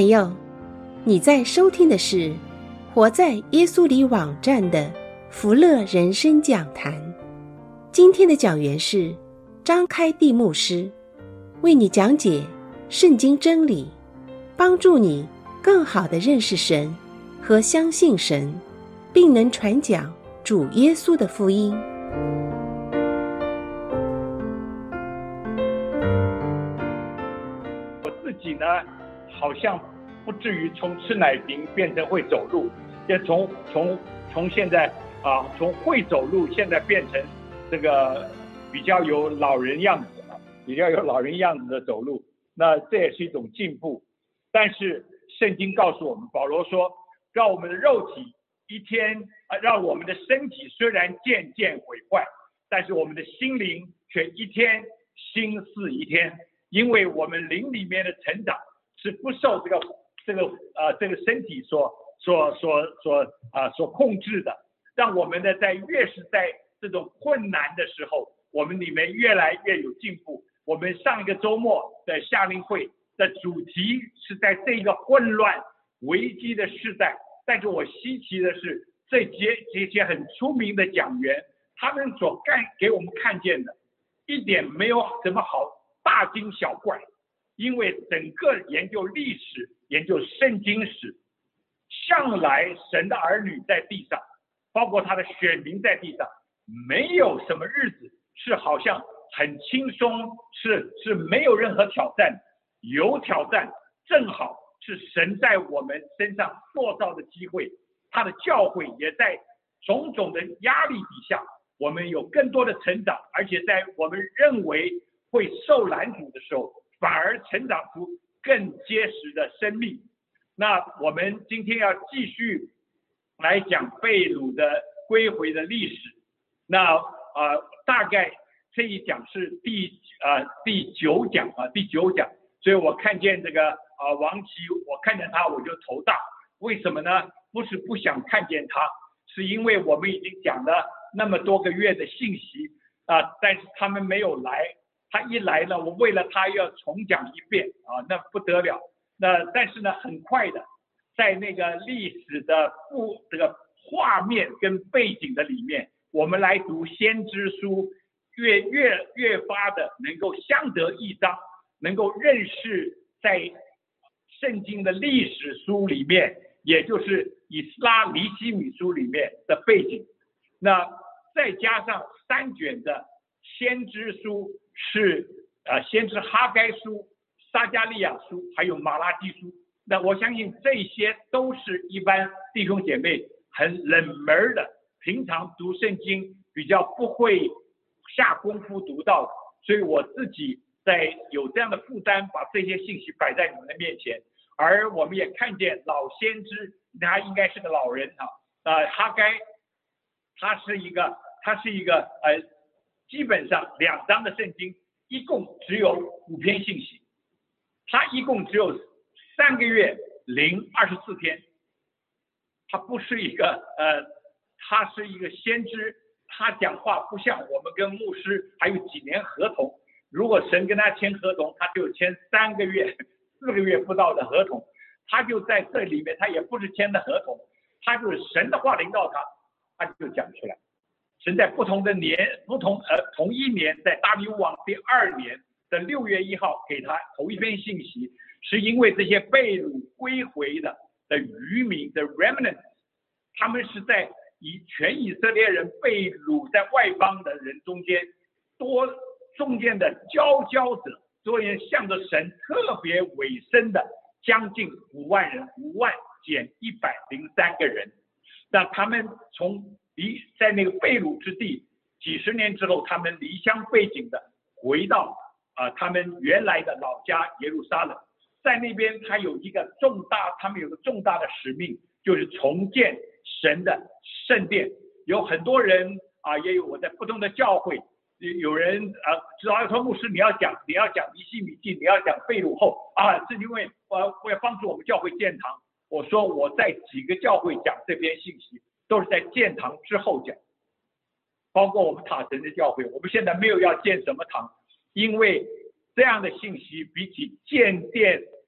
朋友，你在收听的是活在耶稣里网站的福乐人生讲坛。今天的讲员是张开地牧师，为你讲解圣经真理，帮助你更好地认识神和相信神，并能传讲主耶稣的福音。 我自己呢，好像不至于从吃奶瓶变成会走路，就从现在从会走路现在变成这个比较有老人样子的走路，那这也是一种进步。但是圣经告诉我们，保罗说，让我们的肉体让我们的身体虽然渐渐毁坏，但是我们的心灵却一天新似一天，因为我们灵里面的成长是不受这个身体所控制的，让我们的越是在这种困难的时候，我们里面越来越有进步。我们上一个周末的夏令会的主题是在这个混乱危机的时代，但是我稀奇的是这些很出名的讲员，他们所给我们看见的一点没有什么好大惊小怪，因为整个研究历史研究圣经史，向来神的儿女在地上，包括他的选民在地上，没有什么日子是好像很轻松，是没有任何挑战。有挑战正好是神在我们身上塑造的机会，他的教会也在种种的压力底下，我们有更多的成长，而且在我们认为会受拦阻的时候，反而成长出更结实的生命。那我们今天要继续来讲被掳的归回的历史。那大概这一讲是第九讲，所以我看见这个王琦，我看见他我就头大。为什么呢？不是不想看见他，是因为我们已经讲了那么多个月的信息但是他们没有来。他一来呢，我为了他要重讲一遍那不得了。但是呢，很快的，在那个历史的这个画面跟背景的里面，我们来读先知书，越发的能够相得益彰，能够认识在圣经的历史书里面，也就是以斯拉尼希米书里面的背景。那再加上3卷的先知书，是先知哈该书、撒迦利亚书还有马拉基书。那我相信这些都是一般弟兄姐妹很冷门的，平常读圣经比较不会下功夫读到的，所以我自己在有这样的负担，把这些信息摆在你们的面前。而我们也看见老先知，他应该是个老人哈该，他是一个基本上2章的圣经一共只有5篇信息，他一共只有3个月零24天。他不是一个他是一个先知，他讲话不像我们跟牧师还有几年合同，如果神跟他签合同，他就签3个月4个月不到的合同，他就在这里面，他也不是签的合同，他就是神的话临到他就讲出来。神在不同同一年，在大利乌王第2年的6月1号给他头一篇信息，是因为这些被掳归回的渔民的 remnant， 他们是在全以色列人被掳在外邦的人中间中间的佼佼者，所以向着神特别委身的将近5万人，5万减103个人。那他们在那个被掳之地几十年之后，他们离乡背井的回到他们原来的老家耶路撒冷。在那边他们有个重大的使命，就是重建神的圣殿。有很多人也有我在不同的教会，有人知道说牧师你要讲尼希米记，你要讲被掳后是因为我要帮助我们教会建堂。我说我在几个教会讲这篇信息都是在建堂之后讲，包括我们塔城的教会，我们现在没有要建什么堂，因为这样的信息比起建殿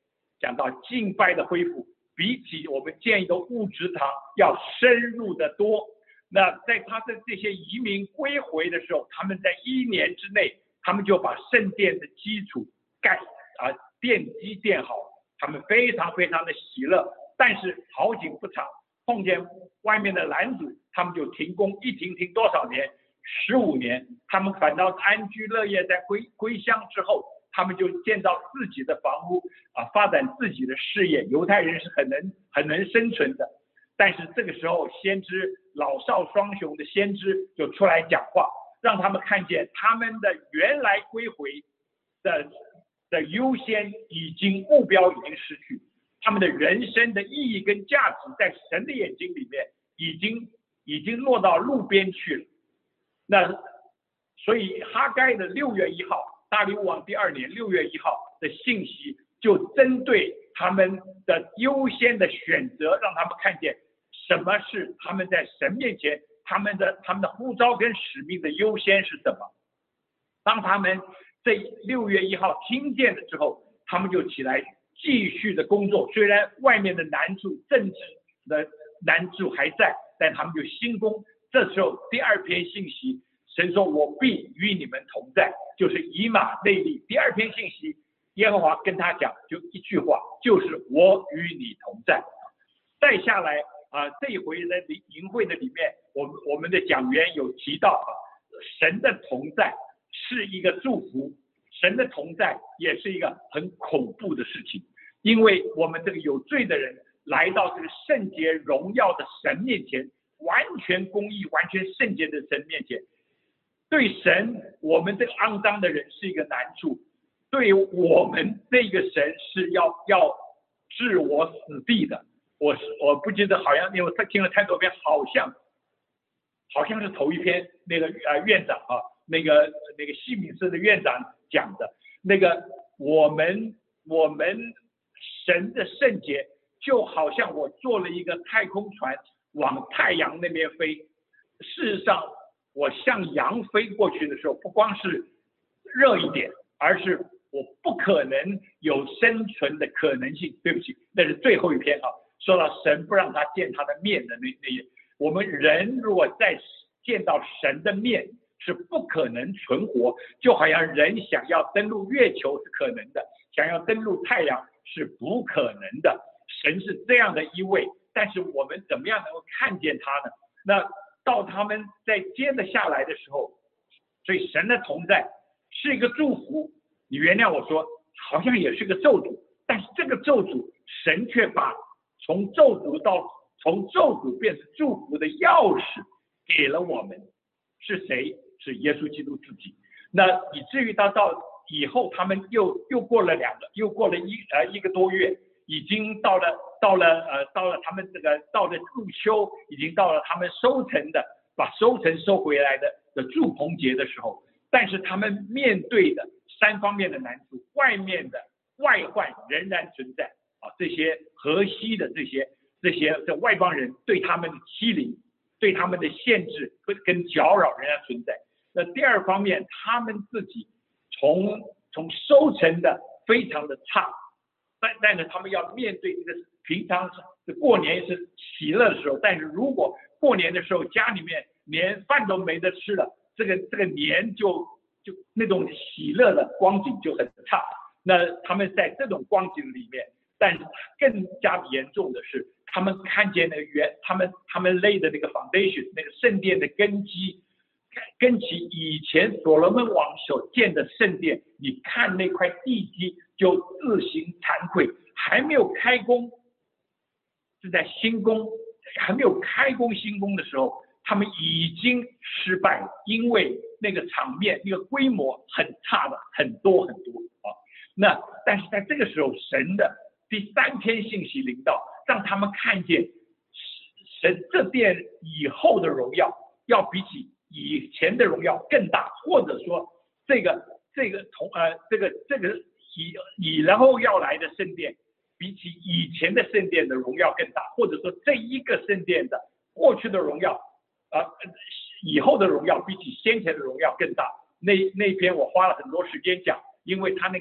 讲到敬拜的恢复，比起我们建一个物质堂要深入的多。那在他的这些移民归回的时候，他们在1年之内，他们就把圣殿的基础奠基奠好，他们非常非常的喜乐。但是好景不长，碰见外面的拦阻，他们就停工，一停多少年？15年。他们反倒安居乐业，在归乡之后，他们就建造自己的房屋发展自己的事业。犹太人是很能生存的。但是这个时候，先知老少双雄的先知就出来讲话，让他们看见他们的原来归回的优先目标已经失去，他们的人生的意义跟价值在神的眼睛里面已经落到路边去了。那所以哈该的6月1号，大利乌王第2年6月1号的信息，就针对他们的优先的选择，让他们看见什么是他们在神面前他们的呼召跟使命的优先是什么。当他们在6月1号听见了之后，他们就起来继续的工作。虽然外面的难处，政治的难处还在，但他们就兴工。这时候第2篇信息，神说我必与你们同在，就是以马内利。第2篇信息，耶和华跟他讲就一句话，就是我与你同在。再下来这一回的营会的里面，我们的讲员有提到神的同在是一个祝福，神的同在也是一个很恐怖的事情。因为我们这个有罪的人来到这个圣洁荣耀的神面前，完全公义完全圣洁的神面前，对神我们这个肮脏的人是一个难处，对我们这个神是要置我死地的。我不记得，好像因为他听了太多遍，好像是头一篇那个院长那个西敏寺的院长讲的那个，我们神的圣洁就好像我做了一个太空船往太阳那边飞。事实上我向阳飞过去的时候，不光是热一点，而是我不可能有生存的可能性。对不起，那是最后一篇说到神不让他见他的面的那我们人如果再见到神的面是不可能存活，就好像人想要登陆月球是可能的，想要登陆太阳是不可能的。神是这样的一位，但是我们怎么样能够看见他呢？那到他们在接着下来的时候，所以神的同在是一个祝福。你原谅我说，好像也是个咒诅，但是这个咒诅神却把从咒诅变成祝福的钥匙给了我们。是谁？是耶稣基督自己。那以至于到以后，他们又过了一个多月，已经到了他们到了入秋，已经到了他们把收成收回来的祝棚节的时候。但是他们面对的3方面的难处，外面的外患仍然存在这些河西的这些外邦人对他们的欺凌，对他们的限制跟搅扰仍然存在。那第2方面，他们自己从收成的非常的差，但是他们要面对这个平常是过年是喜乐的时候，但是如果过年的时候家里面连饭都没得吃了，这个年就那种喜乐的光景就很差。那他们在这种光景里面，但是更加严重的是，他们看见那个他们累的那个 foundation， 那个圣殿的根基，跟其以前所罗门王所建的圣殿，你看那块地基就自行惭愧。还没有开工，是在新工，还没有开工新工的时候，他们已经失败了，因为那个场面那个规模很差的很多那但是在这个时候，神的第3篇信息临到，让他们看见神这殿以后的荣耀要比起以前的荣耀更大，或者说然后要来的圣殿比起以前的圣殿的荣耀更大，或者说这一个圣殿的过去的荣耀以后的荣耀比起先前的荣耀更大。那篇我花了很多时间讲，因为他那个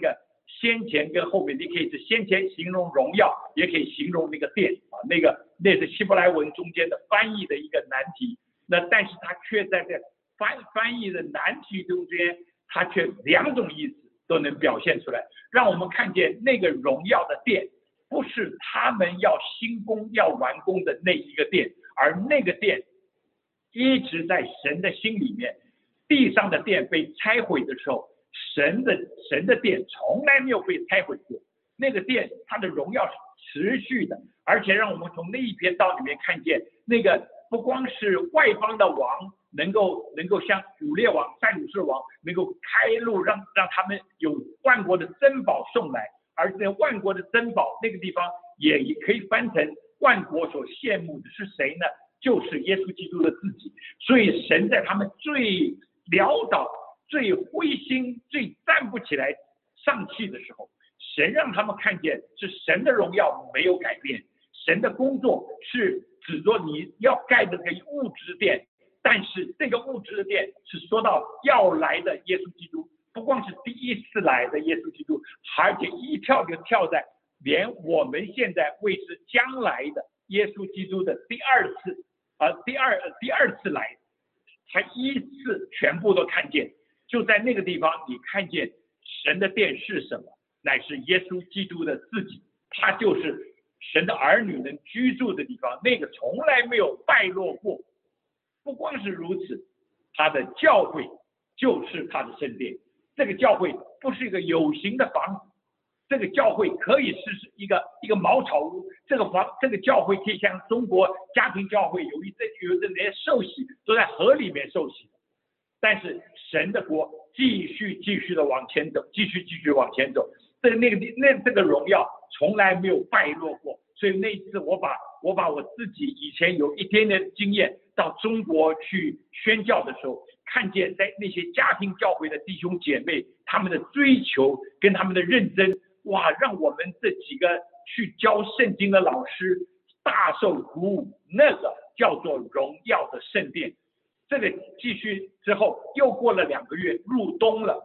先前跟后面，你可以是先前形容荣耀，也可以形容那个殿啊，那是希伯来文中间的翻译的一个难题。那但是它却在这翻译的难题中间，它却两种意思都能表现出来，让我们看见那个荣耀的殿不是他们要新工要完工的那一个殿，而那个殿一直在神的心里面。地上的殿被拆毁的时候，神的殿从来没有被拆毁过。那个殿它的荣耀是持续的，而且让我们从那一篇道里面看见，那个不光是外邦的王能够像古列王、塞鲁士王能够开路让他们有万国的珍宝送来，而且万国的珍宝那个地方也可以翻成万国所羡慕的是谁呢？就是耶稣基督的自己。所以神在他们最潦倒、最灰心、最站不起来、丧气的时候，神让他们看见是神的荣耀没有改变，神的工作是指着你要盖的这个物质殿，但是这个物质的殿是说到要来的耶稣基督，不光是第一次来的耶稣基督，而且一跳就跳在连我们现在为之将来的耶稣基督的第二次来，才依次全部都看见。就在那个地方，你看见神的殿是什么？乃是耶稣基督的自己，他就是神的儿女能居住的地方，那个从来没有败落过。不光是如此，他的教会就是他的圣殿。这个教会不是一个有形的房子，这个教会可以是一个茅草屋，这个教会可以像中国家庭教会，有的那些受洗都在河里面受洗的。但是神的国继续的往前走，继续往前走，这个荣耀从来没有败落过。所以那一次我把我自己以前有一点点经验到中国去宣教的时候，看见在那些家庭教会的弟兄姐妹他们的追求跟他们的认真，哇，让我们这几个去教圣经的老师大受鼓舞。那个叫做荣耀的圣殿。这个继续之后又过了2个月，入冬了，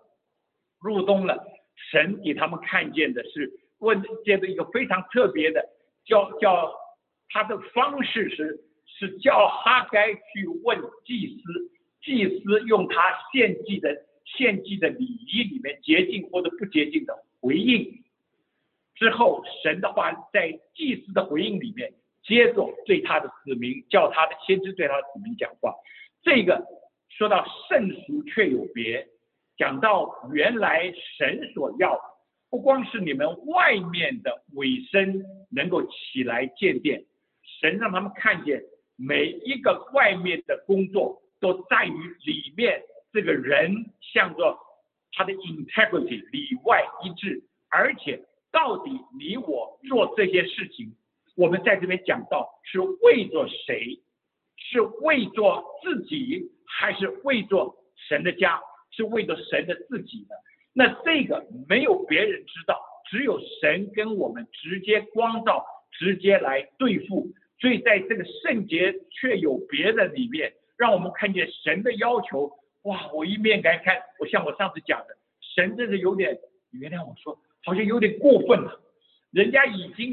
神给他们看见的是接着一个非常特别的叫他的方式是叫哈该去问祭司用他献祭的礼仪里面洁净或者不洁净的回应。之后神的话在祭司的回应里面接着对他的子民，叫他的先知对他的子民讲话。这个说到圣俗却有别，讲到原来神所要不光是你们外面的委身能够起来建殿，神让他们看见每一个外面的工作都在于里面这个人向着他的 integrity 里外一致。而且到底你我做这些事情，我们在这边讲到是为着谁？是为着自己，还是为着神的家？是为着神的自己呢？那这个没有别人知道，只有神跟我们直接光照，直接来对付。所以在这个圣洁却有别的里面，让我们看见神的要求。哇，我一面来看，像我上次讲的，神真是有点，原谅我说，好像有点过分了。人家已经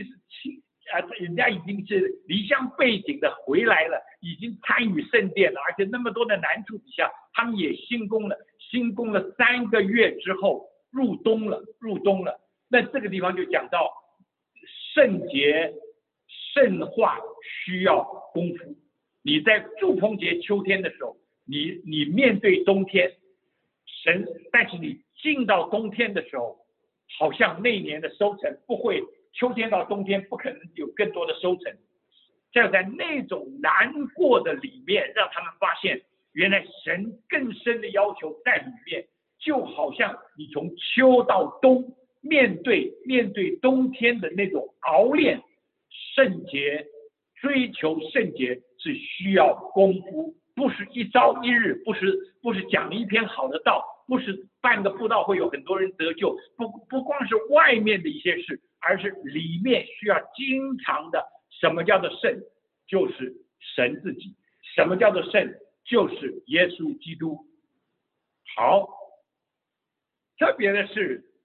是离乡背井的回来了，已经参与圣殿了，而且那么多的难处底下，他们也兴工了3个月之后入冬了。那这个地方就讲到圣洁圣化需要功夫。你在祝棚节秋天的时候，你面对冬天神，但是你进到冬天的时候，好像那一年的收成不会，秋天到冬天不可能有更多的收成。在那种难过的里面，让他们发现原来神更深的要求在里面。就好像你从秋到冬面对冬天的那种熬炼，圣洁追求圣洁是需要功夫，不是一朝一日，不是讲一篇好的道，不是办个布道会有很多人得救，不光是外面的一些事，而是里面需要经常的。什么叫做圣？就是神自己。什么叫做圣？就是耶稣基督。好，特别的是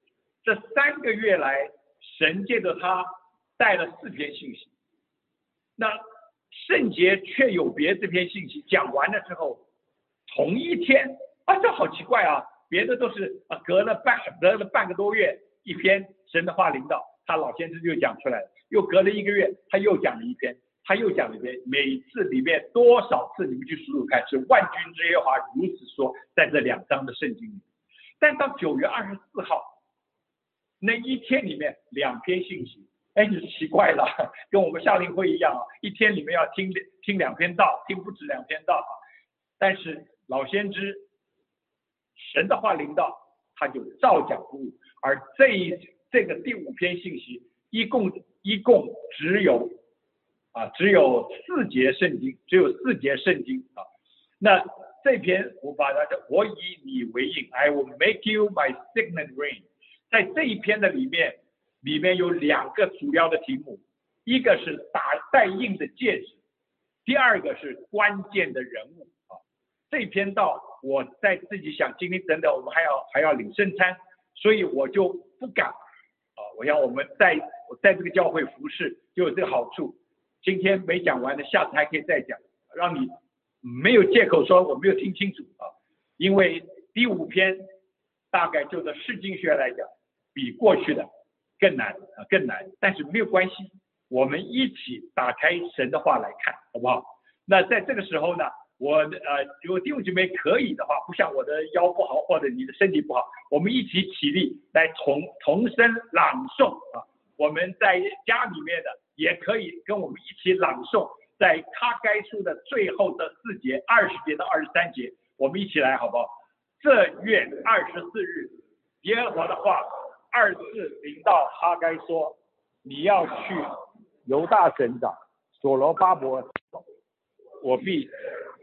这3个月来，神借着他带了4篇信息。那圣洁却有别这篇信息讲完了之后，同一天这好奇怪啊！别的都是隔了半个多月一篇神的话临到，他老先知就讲出来了，又隔了1个月他又讲了一篇，他又讲了一篇，每次里面多少次你们去数数看，是万军之耶和华如此说，在这2章的圣经里。但到9月24号那一天里面2篇信息，你奇怪了，跟我们夏令会一样一天里面要听2篇道，听不止2篇道但是老先知神的话临到，他就照讲不误。而这个第5篇信息，一共只有4节圣经，那这篇我把它叫我以你为印 ，I will make you my signet ring。在这一篇的里面有2个主要的题目，一个是带印的戒指，第二个是关键的人物这篇道我在自己想，今天等等我们还要领圣餐，所以我就不敢我想我们在这个教会服侍就有这个好处，今天没讲完的，下次还可以再讲，让你没有借口说我没有听清楚因为第5篇大概就在释经学来讲，比过去的更难，但是没有关系，我们一起打开神的话来看，好不好？那在这个时候呢，如果弟兄姐妹可以的话，不像我的腰不好或者你的身体不好，我们一起起立来同声朗诵我们在家里面的也可以跟我们一起朗诵，在哈该书的最后的4节20节到23节，我们一起来好不好？这月24日，耶和华的话2次临到哈该说，你要去犹大省长所罗巴伯，我必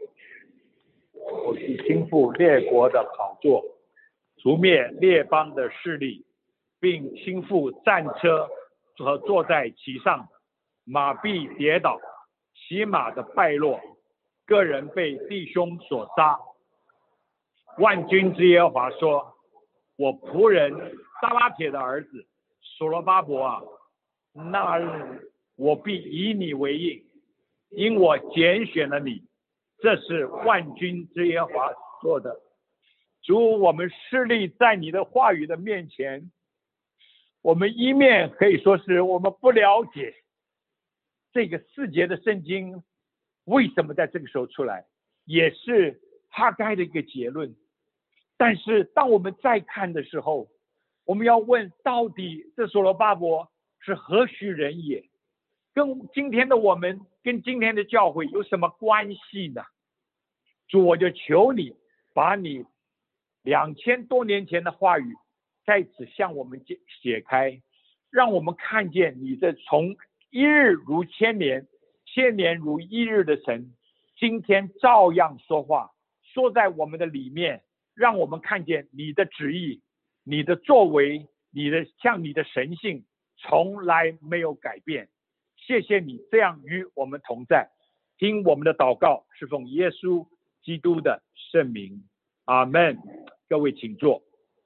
倾覆列国的宝座，除灭列邦的势力，并倾覆战车和坐在其上的，马必跌倒，骑马的败落，个人被弟兄所杀。万军之耶和华说，我仆人撒拉铁的儿子所罗巴伯那日我必以你为印，因我拣选了你，这是万军之耶和华说的。主，我们势力在你的话语的面前，我们一面可以说是我们不了解这个4节的圣经为什么在这个时候出来，也是哈该的一个结论。但是当我们再看的时候，我们要问，到底这所罗巴伯是何许人也？跟今天的我们，跟今天的教会有什么关系呢？主，我就求你把你2000多年前的话语在此向我们解开，让我们看见你的从一日如千年，千年如一日的神，今天照样说话，说在我们的里面，让我们看见你的旨意，你的作为，你的神性从来没有改变。谢谢你这样与我们同在，听我们的祷告是奉耶稣基督的圣名，阿们。各位请坐。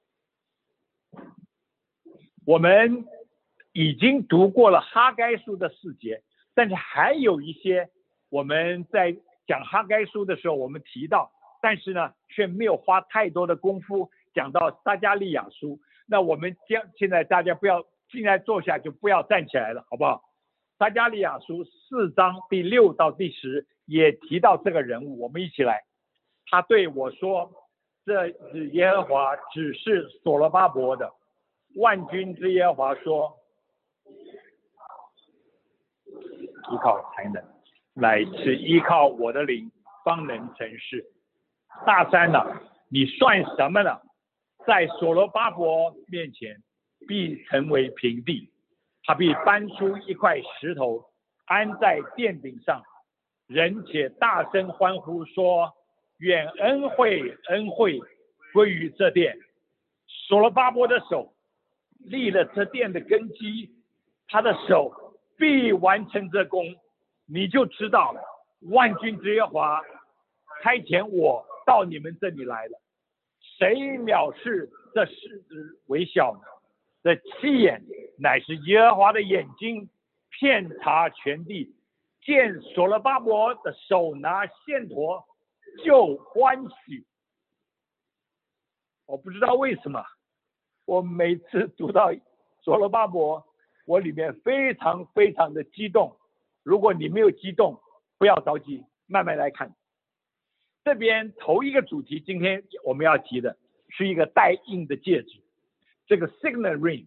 我们已经读过了哈该书的4节，但是还有一些我们在讲哈该书的时候我们提到，但是呢却没有花太多的功夫讲到撒迦利亚书。那我们现在大家不要现在坐下，就不要站起来了，好不好？撒迦利亚书4章第6到第10也提到这个人物，我们一起来。他对我说，这是耶和华指示所罗巴伯的。万军之耶和华说，依靠才能，乃是依靠我的灵方能成事。大山你算什么呢？在所罗巴伯面前必成为平地，他必搬出一块石头安在殿顶上，人且大声欢呼说，愿恩惠归于这殿。所罗巴伯的手立了这殿的根基，他的手必完成这功。你就知道万军之耶和华差遣我到你们这里来了，谁藐视这事为小呢？ 这7眼乃是耶和华的眼睛，遍察全地，见所罗巴伯的手拿线砣，就欢喜。我不知道为什么，我每次读到所罗巴伯，我里面非常非常的激动。如果你没有激动，不要着急，慢慢来看。这边头一个主题，今天我们要提的是一个带印的戒指，这个 signet ring，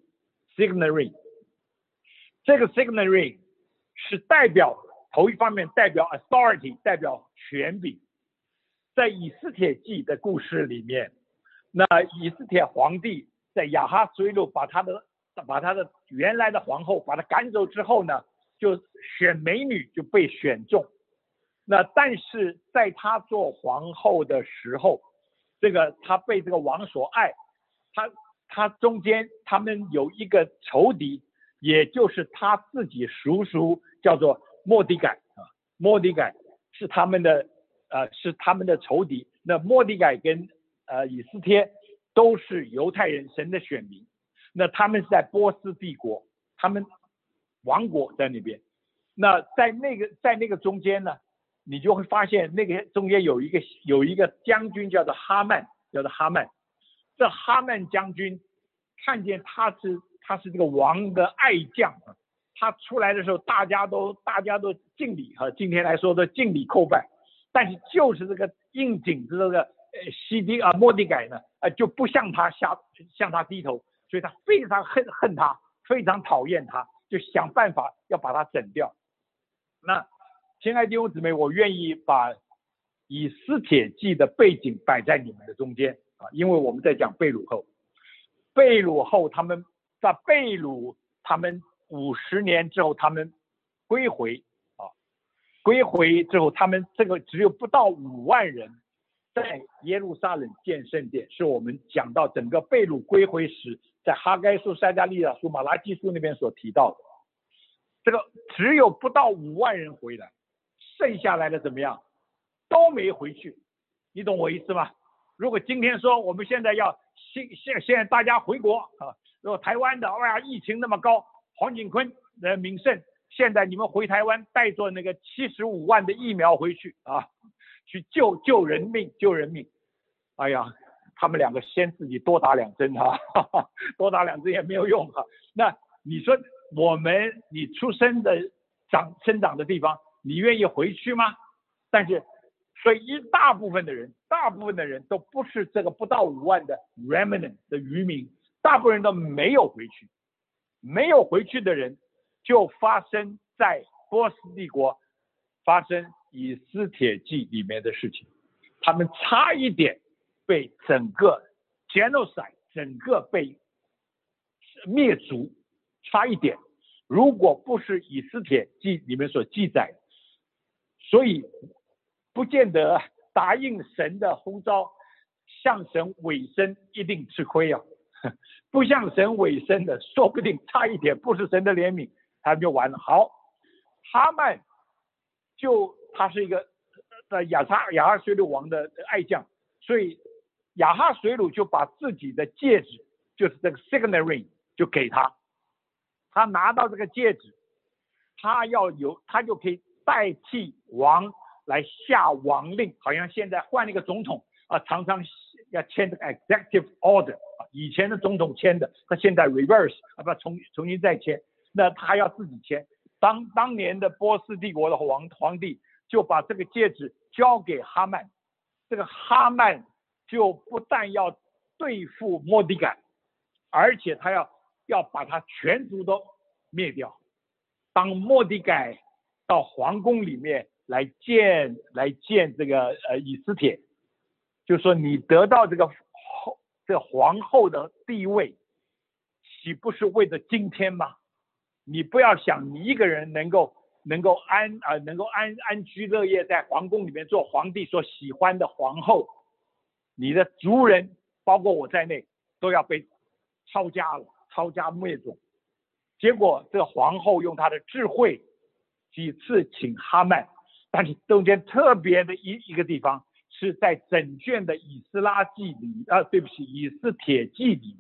这个 signet ring 是代表头一方面代表 authority， 代表权柄。在以斯帖记的故事里面，那以斯帖皇帝在亚哈随鲁把他的原来的皇后把他赶走之后呢，就选美女就被选中。那但是在他做皇后的时候，他被这个王所爱，他中间他们有一个仇敌，也就是他自己叔叔叫做末底改末底改是他们的仇敌。那末底改跟以斯帖都是犹太人神的选民，那他们是在波斯帝国，他们王国在那边。那在那个中间呢，你就会发现那个中间有一个将军叫做哈曼。这哈曼将军看见他是这个王的爱将，他出来的时候大家都敬礼，今天来说的敬礼叩拜。但是就是这个硬颈子这个末底改呢，就不向他低头，所以他非常恨他，非常讨厌他，就想办法要把他整掉。那亲爱的弟兄姊妹，我愿意把以斯帖记的背景摆在你们的中间因为我们在讲被掳后，他们在被掳，他们50年之后他们归回之后，他们这个只有不到5万人在耶路撒冷建圣殿，是我们讲到整个被掳归回时，在哈该书、撒迦利亚书、马拉基书那边所提到的。这个只有不到5万人回来，剩下来的怎么样都没回去。你懂我意思吗？如果今天说我们现在要现在大家回国如果台湾的疫情那么高，黄景坤的敏盛，现在你们回台湾带着那个75万的疫苗回去去救人命。哎呀，他们两个先自己多打2针多打2针也没有用那你说你出生的生长的地方，你愿意回去吗？但是所以大部分的人都不是这个不到5万的 remnant 的渔民，大部分人都没有回去。没有回去的人就发生在波斯帝国发生以斯帖记里面的事情，他们差一点被整个 genocide 整个被灭族，差一点。如果不是以斯帖记里面所记载，所以不见得答应神的呼召，向神委身一定吃亏不向神委身的，说不定差一点不是神的怜悯，他们就完了。好，哈曼他是一个亚哈水鲁王的爱将，所以亚哈水鲁就把自己的戒指，就是这个 signet ring 就给他。他拿到这个戒指，他就可以代替王来下王令，好像现在换了一个总统常常要签这个 executive order 以前的总统签的，他现在 reverse 重新再签，那他要自己签。当年的波斯帝国的皇帝就把这个戒指交给哈曼，这个哈曼就不但要对付末底改，而且他要把他全族都灭掉。当末底改到皇宫里面来见这个以斯帖，就说你得到这个皇后的地位，岂不是为了今天吗？你不要想你一个人能够安居乐业在皇宫里面做皇帝所喜欢的皇后，你的族人包括我在内都要被抄家灭族。结果这个皇后用她的智慧几次请哈曼，但是中间特别的一个地方是在整卷的以斯帖记里面，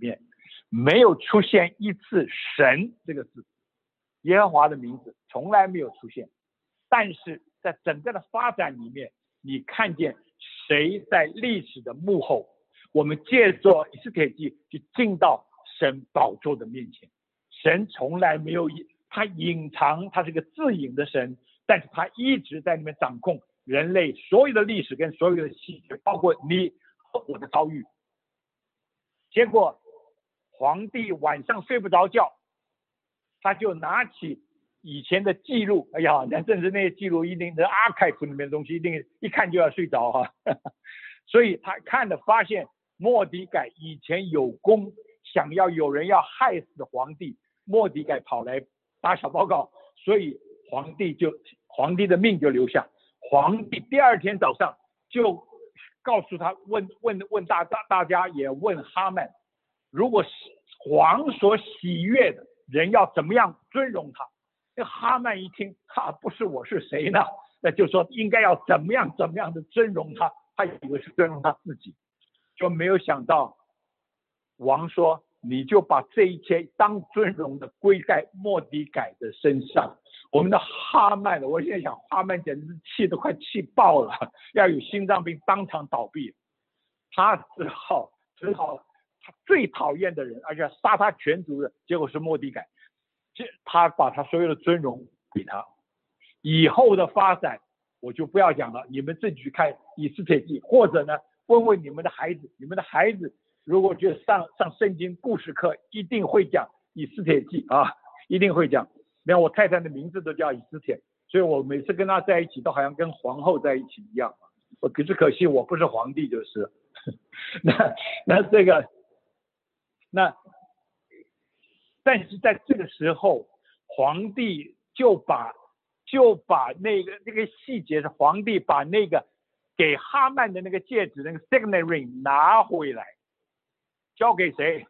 没有出现一次神这个字，耶和华的名字从来没有出现。但是在整个的发展里面，你看见谁在历史的幕后，我们借着以斯帖记去进到神宝座的面前。神从来没有，他隐藏，他是个自隐的神，但是他一直在里面掌控人类所有的历史跟所有的细节，包括你和我的遭遇。结果皇帝晚上睡不着觉，他就拿起以前的记录，哎呀，那正是那些记录一定的archive里面的东西，一定一看就要睡着哈。所以他看了发现末底改以前有功，想要有人要害死皇帝，末底改跑来打小报告，所以皇帝的命就留下。皇帝第二天早上就告诉他，问大家，也问哈曼，如果是皇所喜悦的人要怎么样尊荣他。那哈曼一听，不是我是谁呢？那就说应该要怎么样的尊荣他，他以为是尊荣他自己，就没有想到王说，你就把这一切当尊荣的归在末底改的身上。我们的哈曼，我现在想哈曼简直是气都快气爆了，要有心脏病当场倒闭。他只好他最讨厌的人，而且杀他全族的结果是末底改，他把他所有的尊荣给他。以后的发展我就不要讲了，你们自己去看以斯帖记，或者呢问问你们的孩子，如果就上圣经故事课，一定会讲以斯帖记啊，一定会讲。连我太太的名字都叫以斯帖，所以我每次跟她在一起都好像跟皇后在一起一样。可惜我不是皇帝就是。但是在这个时候，皇帝就把那个细节是皇帝把那个给哈曼的那个戒指，那个 signet ring 拿回来，交给谁？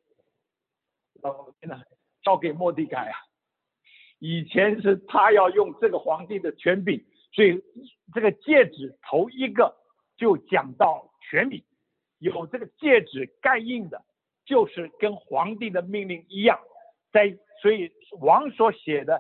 交给末底改啊。以前是他要用这个皇帝的权柄，所以这个戒指头一个就讲到权柄，有这个戒指盖印的，就是跟皇帝的命令一样。所以王所写的，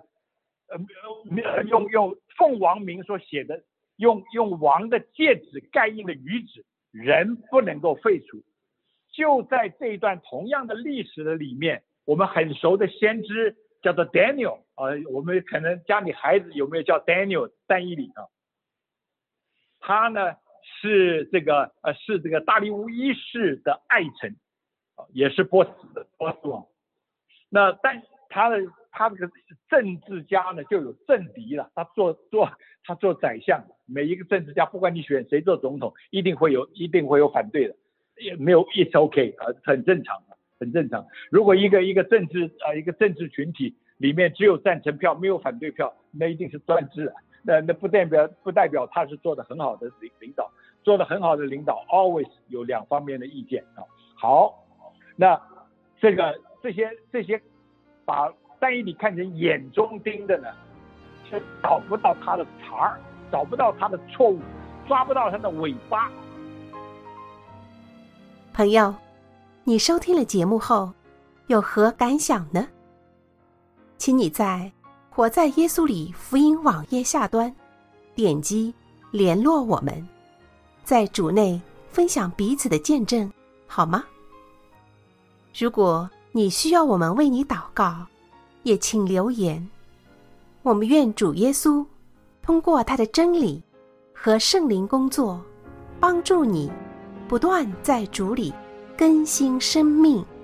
用奉王名所写的，用王的戒指盖印的谕旨，人不能够废除。就在这一段同样的历史的里面，我们很熟的先知叫做 Daniel 我们可能家里孩子有没有叫 Daniel 但以理啊？他呢是这个大利乌一世的爱臣，也是波斯王。那但他这个政治家呢就有政敌了，他做宰相，每一个政治家不管你选谁做总统，一定会有反对的，也没有 it's okay 很正常。如果一个政治群体里面只有赞成票没有反对票，那一定是专制。那不代表他是做得很好的领导，做得很好的领导 always 有两方面的意见啊。好，那这些把但以理看成眼中钉的呢，是找不到他的茬儿，找不到他的错误，抓不到他的尾巴。 朋友，你收听了节目后有何感想呢？请你在活在耶稣里福音网页下端点击联络我们，在主内分享彼此的见证，好吗？如果你需要我们为你祷告，也请留言。我们愿主耶稣通过他的真理和圣灵工作，帮助你不断在主里更新生命。